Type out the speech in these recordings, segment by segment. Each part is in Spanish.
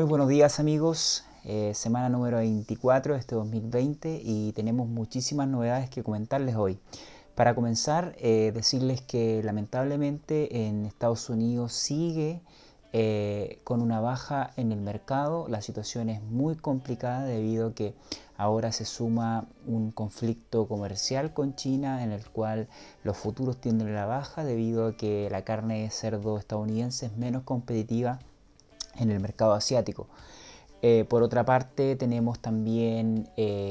Muy buenos días amigos, semana número 24 de este 2020 y tenemos muchísimas novedades que comentarles hoy. Para comenzar, decirles que lamentablemente en Estados Unidos sigue con una baja en el mercado. La situación es muy complicada debido a que ahora se suma un conflicto comercial con China en el cual los futuros tienden a la baja debido a que la carne de cerdo estadounidense es menos competitiva en el mercado asiático. Por otra parte tenemos también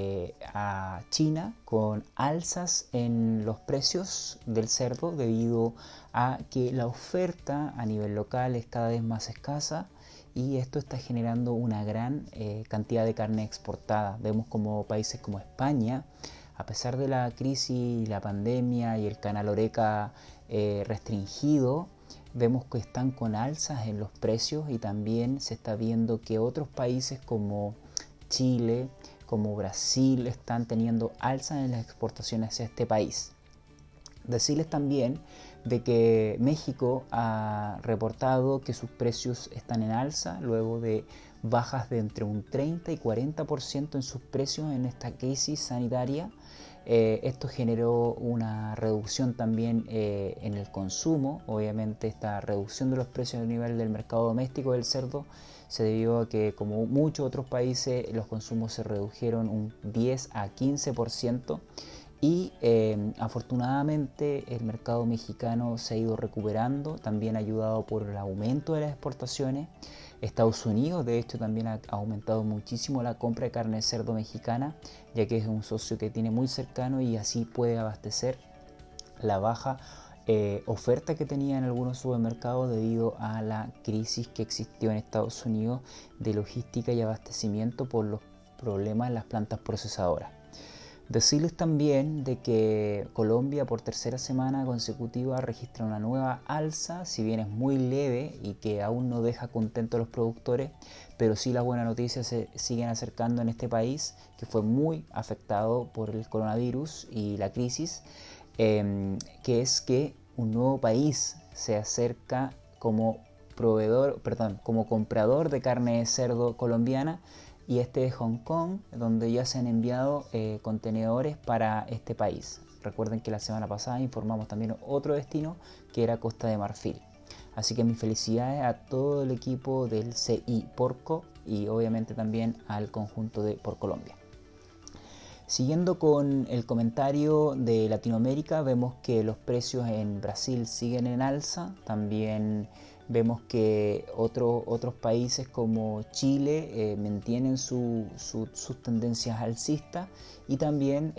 a China con alzas en los precios del cerdo debido a que la oferta a nivel local es cada vez más escasa y esto está generando una gran cantidad de carne exportada. Vemos como países como España, a pesar de la crisis, la pandemia y el canal Horeca restringido, vemos que están con alzas en los precios y también se está viendo que otros países como Chile, como Brasil están teniendo alzas en las exportaciones hacia este país. Decirles también de que México ha reportado que sus precios están en alza luego de bajas de entre un 30 y 40% en sus precios en esta crisis sanitaria. Esto generó una reducción también en el consumo. Obviamente esta reducción de los precios a nivel del mercado doméstico del cerdo se debió a que, como muchos otros países, los consumos se redujeron un 10 a 15% y afortunadamente el mercado mexicano se ha ido recuperando, también ayudado por el aumento de las exportaciones. Estados Unidos de hecho también ha aumentado muchísimo la compra de carne de cerdo mexicana, ya que es un socio que tiene muy cercano y así puede abastecer la baja oferta que tenía en algunos supermercados debido a la crisis que existió en Estados Unidos de logística y abastecimiento por los problemas en las plantas procesadoras. Decirles también de que Colombia por tercera semana consecutiva registra una nueva alza, si bien es muy leve y que aún no deja contentos a los productores, pero sí las buenas noticias se siguen acercando en este país que fue muy afectado por el coronavirus y la crisis, que es que un nuevo país se acerca como como comprador de carne de cerdo colombiana, y este es Hong Kong, donde ya se han enviado contenedores para este país. Recuerden que la semana pasada informamos también otro destino que era Costa de Marfil. Así que mis felicidades a todo el equipo del CI Porco y obviamente también al conjunto de Por Colombia. Siguiendo con el comentario de Latinoamérica, vemos que los precios en Brasil siguen en alza. También vemos que otros países como Chile mantienen sus tendencias alcistas y también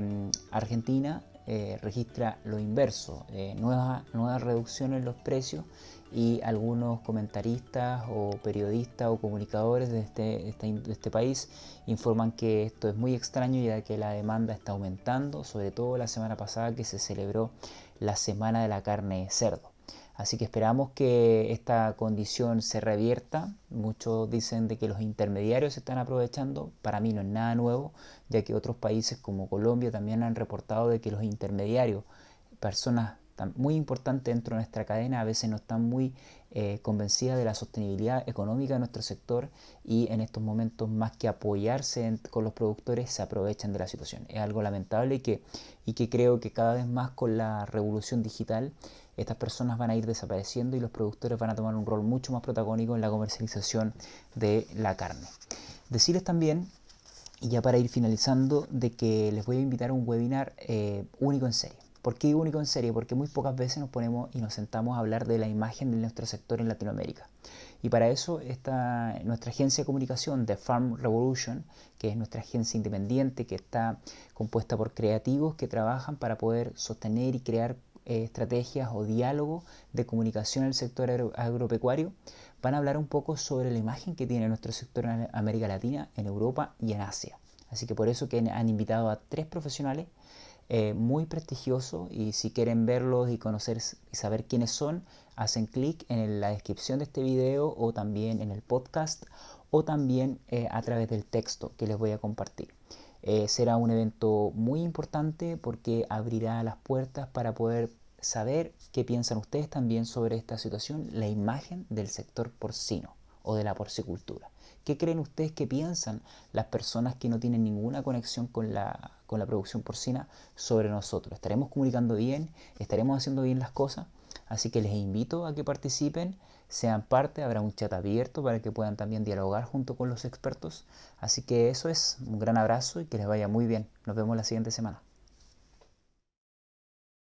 Argentina registra lo inverso, nuevas reducciones en los precios, y algunos comentaristas o periodistas o comunicadores de este país informan que esto es muy extraño ya que la demanda está aumentando, sobre todo la semana pasada que se celebró la Semana de la Carne de Cerdo. Así que esperamos que esta condición se revierta. Muchos dicen de que los intermediarios se están aprovechando. Para mí no es nada nuevo, ya que otros países como Colombia también han reportado de que los intermediarios, personas muy importantes dentro de nuestra cadena, a veces no están muy convencidas de la sostenibilidad económica de nuestro sector y en estos momentos, más que apoyarse con los productores, se aprovechan de la situación. Es algo lamentable y que creo que cada vez más con la revolución digital estas personas van a ir desapareciendo y los productores van a tomar un rol mucho más protagónico en la comercialización de la carne. Decirles también, y ya para ir finalizando, de que les voy a invitar a un webinar único en serie. ¿Por qué único en serie? Porque muy pocas veces nos ponemos y nos sentamos a hablar de la imagen de nuestro sector en Latinoamérica. Y para eso está nuestra agencia de comunicación de Farm Revolution, que es nuestra agencia independiente que está compuesta por creativos que trabajan para poder sostener y crear estrategias o diálogo de comunicación en el sector agropecuario. Van a hablar un poco sobre la imagen que tiene nuestro sector en América Latina, en Europa y en Asia. Así que por eso que han invitado a 3 profesionales muy prestigiosos, y si quieren verlos y conocer y saber quiénes son, hacen clic en la descripción de este video o también en el podcast o también a través del texto que les voy a compartir. Será un evento muy importante porque abrirá las puertas para poder saber qué piensan ustedes también sobre esta situación, la imagen del sector porcino. o de la porcicultura? ¿Qué creen ustedes que piensan las personas que no tienen ninguna conexión con la producción porcina sobre nosotros? ¿Estaremos comunicando bien? ¿Estaremos haciendo bien las cosas? Así que les invito a que participen, sean parte, habrá un chat abierto para que puedan también dialogar junto con los expertos. Así que eso es, un gran abrazo y que les vaya muy bien. Nos vemos la siguiente semana.